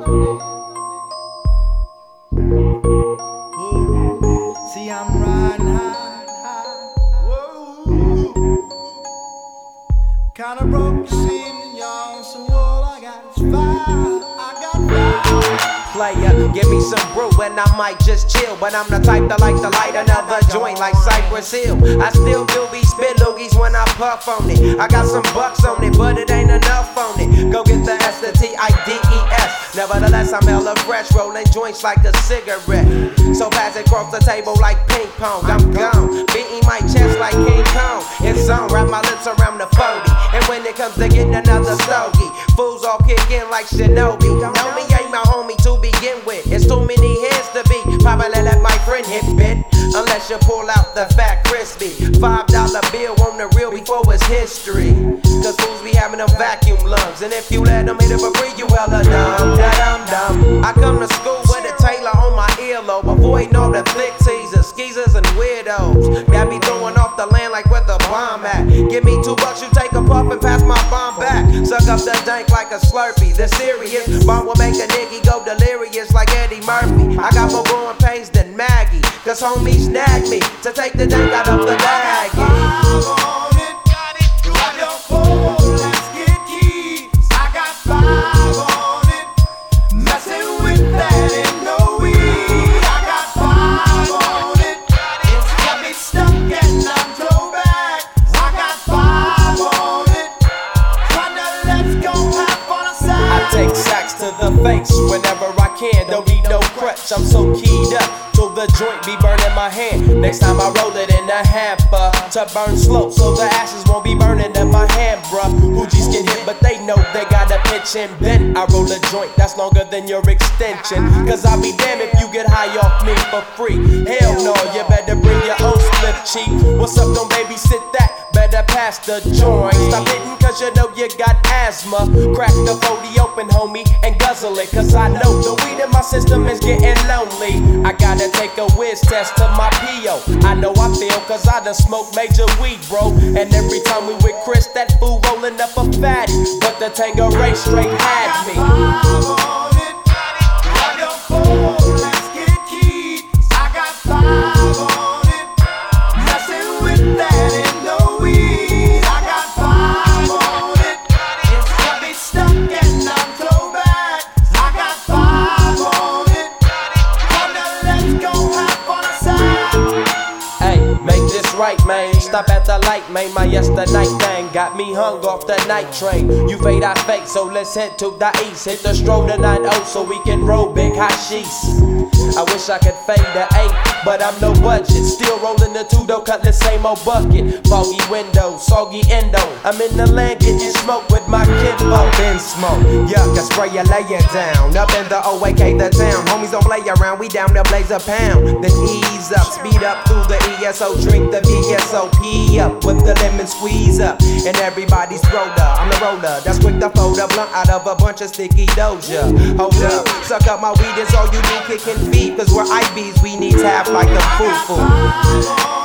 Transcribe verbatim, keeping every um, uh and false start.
See, I'm riding high, high. Whoa. Kinda broke this evening, y'all. So all I got is fire. I got fire. Player, give me some brew and I might just chill. But I'm the type that like to light another joint like Cypress Hill. I still do be spit loogies when I puff on it. I got some bucks on it, but it ain't enough on it. Go get the S, the T I D E S. Nevertheless, I'm hella fresh, rolling joints like a cigarette. So pass it across the table like ping pong. I'm gone, beating my chest like King Kong. It's on, wrap my lips around the forty. And when it comes to getting another stogie, fools all kick in like Shinobi. Know me ain't my homie to begin with. It's too many heads to be. Probably let my friend hit bit. Unless you pull out the fat crispy five dollar bill on the real before it's history. Cause fools be having them vacuum lungs. And if you let them hit it for free, you hella dumb, da-dum dum. I come to school with a Taylor on my earlobe. Avoiding all the flick teasers, skeezers and weirdos. Got me throwing off the land like where the bomb at. Give me two bucks, you take a puff and pass my bomb back. Suck up the dank like a Slurpee. The serious bomb will make a nigga go delirious like Eddie Murphy. I got more growing pains than Maggie. Cause homies nag me to take the dank out of the baggie. Take sacks to the face whenever I can. Don't need no crutch, I'm so keyed up till the joint be burning my hand. Next time I roll it in a hamper to burn slow, so the ashes won't be burning in my hand, bruh. Hoogies get hit, but they know they gotta pitch and bend. I roll a joint that's longer than your extension. Cause I'll be damned if you get high off me for free. Hell no, you better bring your own split cheek. What's up, don't babysit that? Better pass the joint. Stop hitting cause you know you got asthma. Crack the forty open, homie, and guzzle it. Cause I know the weed in my system is getting lonely. I gotta take a whiz test to my P O. I know I feel cause I done smoked major weed, bro. And every time we with Chris, that fool rolling up a fatty. But the Tangeray straight had me. Right, man, stop at the light, man. My yesterday thing got me hung off the night train. You fade, I fake, so let's head to the east. Hit the stroll to nine oh so we can roll big hashish. I wish I could fade the eight, but I'm no budget. Still rolling the two though, cut the same old bucket. Foggy window, soggy endo. I'm in the land getting smoke with my kid. Up in smoke, yuck, I spray you, lay it down. Up in the O A K, the town. Homies don't play around, we down there blaze a pound. Then ease up, speed up through the E S O, drink the V S O P up with the lemon squeeze up. And everybody's roller, I'm the roller. That's quick to fold a blunt out of a bunch of sticky doja. Hold up, suck up my weed, is all you do, kicking feet. Cause we're I Bs, we need to have like a foo-foo.